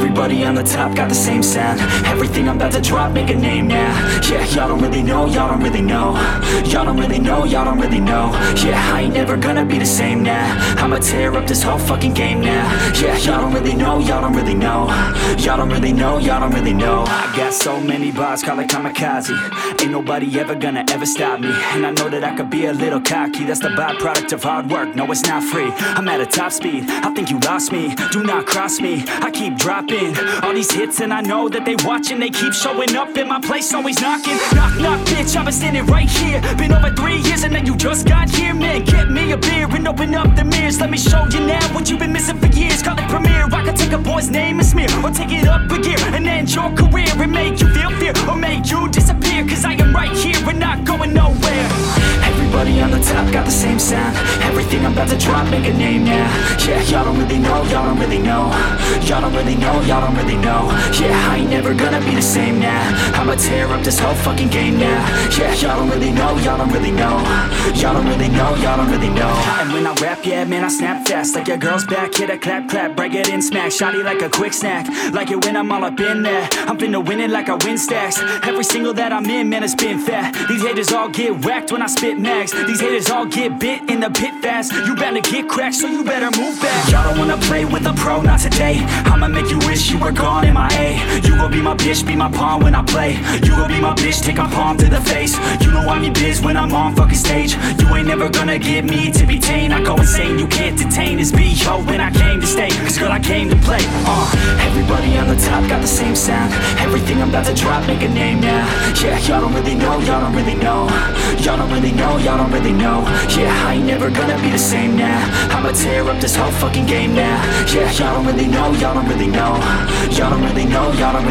Everybody on the top got the same sound. Everything I'm about to drop, make a name now. Yeah, y'all don't really know, y'all don't really know. Y'all don't really know, y'all don't really know. Yeah, I ain't never gonna be the same now. I'ma tear up this whole fucking game now. Yeah, y'all don't really know, y'all don't really know. Y'all don't really know, y'all don't really know. I got so many bars, call it kamikaze. Ain't nobody ever gonna ever stop me. And I know that I could be a little cocky. That's the byproduct of hard work, no it's not free. I'm at a top speed, I think you lost me. Do not cross me, I keep dropping all these hits and I know that they watching. They keep showing up in my place, always knocking. Knock, knock, bitch, I've been standing right here. Been over 3 years and then you just got here. Man, get me a beer and open up the mirrors. Let me show you now what you've been missing for years. Call it premiere, I can take a boy's name and smear, or take it up a gear and end your career and make you feel fear, or make you disappear. Cause I am right here and not going nowhere. Everybody on the top got the same sound. Everything I'm about to drop, make a name now. Yeah, y'all don't really know, y'all don't really know. Y'all don't really know, y'all don't really know. Yeah, I ain't never gonna be the same now. I'ma tear up this whole fucking game now. Yeah, y'all don't really know, y'all don't really know. Y'all don't really know, y'all don't really know. And when I rap, yeah, man, I snap fast. Like your girl's back, hit a clap, clap, break it in, smack. Shotty like a quick snack, like it when I'm all up in there. I'm finna win it like I win stacks. Every single that I'm in, man, it's been fat. These haters all get whacked when I spit max. These haters all get bit in the pit fast. You better get cracked, so you better move back. Y'all don't wanna play with a pro, not today. I'ma make you wish you were gone in my A. You gon' be my bitch, be my pawn when I play. You gon' be my bitch, take my palm to the face. You know I'm your biz when I'm on fucking stage. You ain't never gonna get me to be tame. I go insane, you can't detain this B.O. when I came to stay. Cause girl, I came to play. Everybody on the top got the same sound. Everything I'm about to drop, make a name now. Yeah, y'all don't really know, y'all don't really know. Y'all don't really know, y'all don't really know. Yeah, I ain't never gonna be the same now. I'ma tear up this whole fucking game now. Yeah, y'all don't really know, y'all don't really know. Y'all don't really know, y'all don't